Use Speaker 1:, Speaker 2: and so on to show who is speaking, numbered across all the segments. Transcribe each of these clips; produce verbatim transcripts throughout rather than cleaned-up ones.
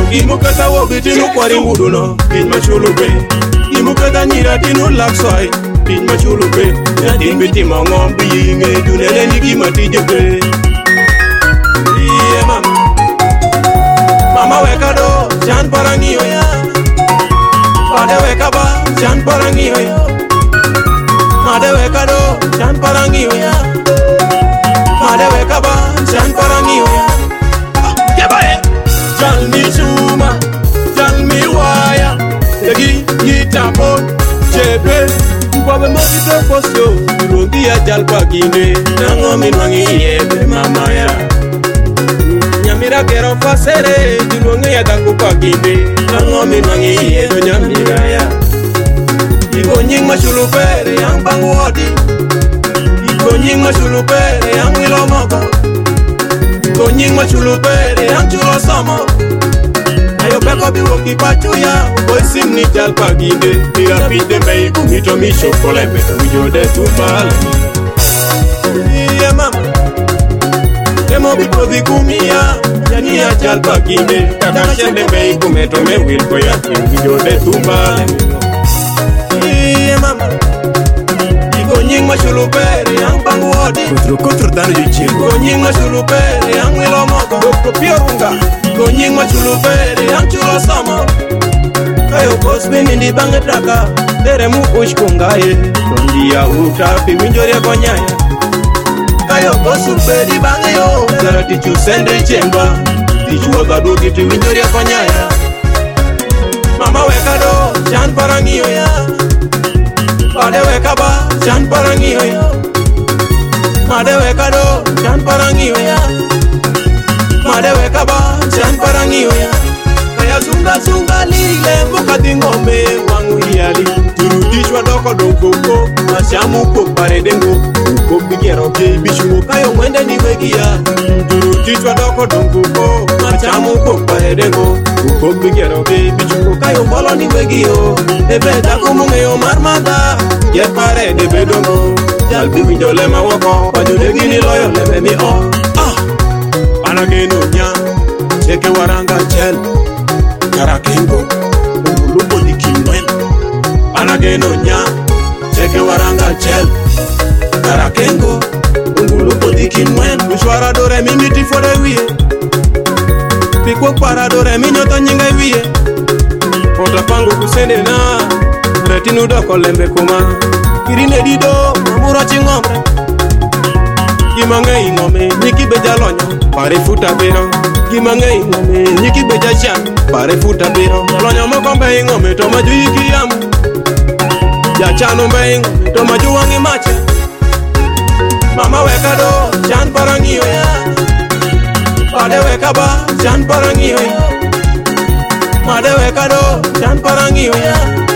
Speaker 1: Gimukata wobitinu kwari wuduno, piny machulube. Gimukata nyiratinu lakswai, piny machulube. Nyatin bitimo ng'ombi yinge, dunene ni gima tijebe. Iye mama, mama wekado, chan parang'iyo ya. Pade wekaba, chan parang'iyo ya. Made wekado, chan parang'iyo ya. Made wekaba, chan parang'iyo ya. Kebae! Jal mi chuma, jal mi waya. Yagi yitapon, chepe. Ubabe mokito posto, urongi ya jal pagine. Nango minwangi yebe mama ya. Nyamira kero fasere, urongi ya dangu pagine. Nango minwangi yebe nyamira ya. Iko nying machulupere, yang bangu odi. Iko nying machulupere, yang wilo moko. Iko nying machulupere, yang chulo somo. Ayo peko biwo kipachu ya, boy sim ni jal pagine. Mira pide mei kumito mi shokolembe, ujode tupale. Iye mama, demo biko di kumia, yani ya jal pagine. Kaka shende mei kumeto me wilko ya, ujode tupale. Iye mama, iko nying machulupere, yang bangu odi. Kutru kutru dano yuchir. Iko nying machulupere, yang wilo moko. Doko piorunga. Iko nying machulupere, yang chulo somo. Kayo kosme nindi bange traka, tere mu ush kungaye. Tondi ya utapi winjori ya konyaya. Kayo kosuperi bange yo, zara tichu sendre chemba. Tichu wagadu kiti winjori ya konyaya. Mama wekado, chan parang'iyo ya. Pade wekaba, chan parang'iyo ya. Made wekado, chan parang'iyo ya. Made wekaba, chan parang'iyo ya. Kaya sunga sunga lile, mukati ngome wangu yali. Turudishwa doko doko, mashamu kuk paredengo. Kuk bigero kei bishu, kayo mwende ni wegia. Turudishwa doko doko, mashamu kuk paredengo. Kuk bigero kei bishu, kayo mbolo ni wegio. Ebe taku mungeyo marmada, ye pare de bedongo. Jalbi winjo lema wako, pajude gini loyo leme mi o. Ah, panageno nya, cheke waranga chel. Karakengo, ungulupo di kimwen. Panageno nya, cheke waranga chel. Karakengo, ungulupo di kimwen. Ushwara dore mimiti fode wiye. Pikwo para dore minyoto nyinga wiye. Ota pangu kusende na, retinu doko lembe kuma. Kirine dido, mamuro chingomre. Gimange ingome, niki beja lonyo, pare futa bero. Gimange ingome, niki beja chan, pare futa bero. Lonyo mokombe ingome, toma ju iki yamu. Ya chano mbe ingome, toma ju wangi mache. Mama wekado, chan parang'iyo ya. Pade wekaba, chan parang'iyo ya. Made wekado, chan parang'iyo ya.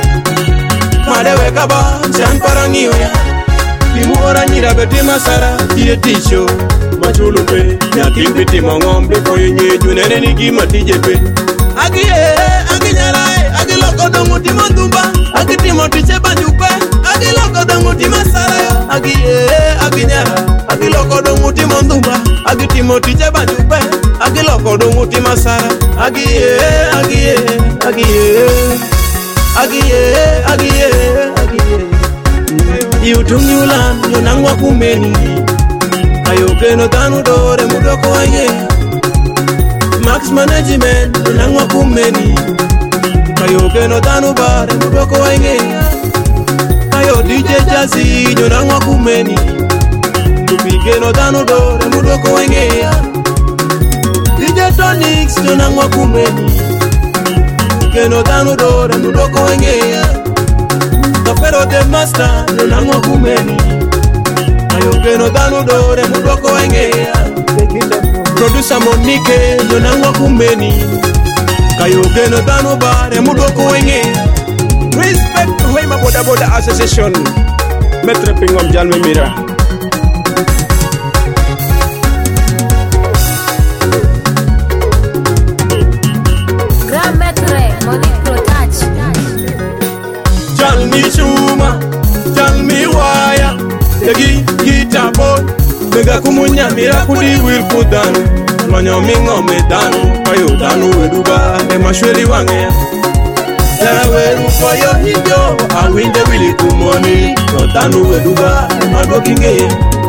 Speaker 1: Made wekaba, chan parang'iyo ya. Kimura nyira beti masara, kiye tisho. Machulupe, nyakin biti mongombe, koyo nyeju nene ni gima tijepe. Agiye, aginyarae, agiloko dongu timo ndumba. Agitimo tiche banjupe, agiloko dongu timo sara yo. Agiye, aginyara, agiloko dongu timo ndumba. Agitimo tiche banjupe, agiloko dongu timo sara. Agiye, agiye, agiye. Agiye, agiye, agiye. Iutungi ulan, yonangwa kumeni. Ayoke no tanu dore mudoko waye. Max management, yonangwa kumeni. Ayoke no tanu bare mudoko waye. Ayo D J Jazzy, yonangwa kumeni. Tupige no tanu dore mudoko waye. D J Tonix, yonangwa kumeni. Keno tanu dore mudoko wenge. Tapero de master nonangwa kumeni. Ayo keno tanu dore mudoko wenge. Producer Monique nonangwa kumeni. Kayo keno tanu bare mudoko wenge. Respect to Hoima Boda Boda Association. Metre pingom jalme mira. Jal mi chuma, jal mi waya. Yagi gita boy, mega kumunya mira kudi will kudan. Tonyo mingo me danu Kayo danu weduba E mashweli wange Ewe rukoyo hijo Awinde wili kumoni No danu weduba Madwo kinge